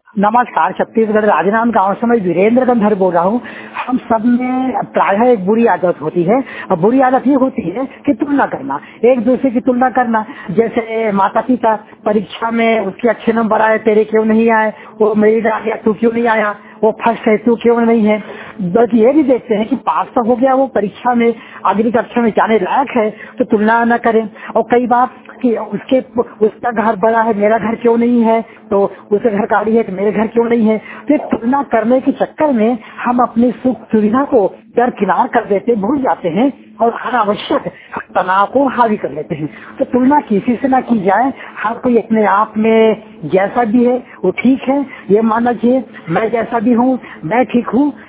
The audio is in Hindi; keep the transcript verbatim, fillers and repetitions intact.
नमस्कार, छत्तीसगढ़ राजनांद गांव से मैं वीरेंद्र गंधर बोल रहा हूँ। हम सब में प्रायः एक बुरी आदत होती है। अब बुरी आदत ये होती है कि तुलना करना, एक दूसरे की तुलना करना। जैसे माता पिता परीक्षा में उसके अच्छे नंबर आए, तेरे क्यों नहीं आए, वो मेरिट आ गया तू क्यों नहीं आया, वो फर्स्ट है तू क्यों नहीं है। बल्कि ये भी देखते हैं कि पास तो हो गया, वो परीक्षा में अगली कक्षा में जाने लायक है, तो तुलना न करें। और कई बार कि उसके उसका घर बड़ा है, मेरा घर क्यों नहीं है, तो उसके घर गाड़ी है तो मेरे घर क्यों नहीं है। तो ये तुलना करने के चक्कर में हम अपनी सुख सुविधा को दरकिनार कर देते, भूल जाते हैं और अनावश्यक तनाव को हावी कर लेते हैं। तो तुलना किसी से ना की जाए। हर कोई अपने आप में जैसा भी है वो ठीक है, ये मानना चाहिए। मैं जैसा भी हूँ मैं ठीक हूँ।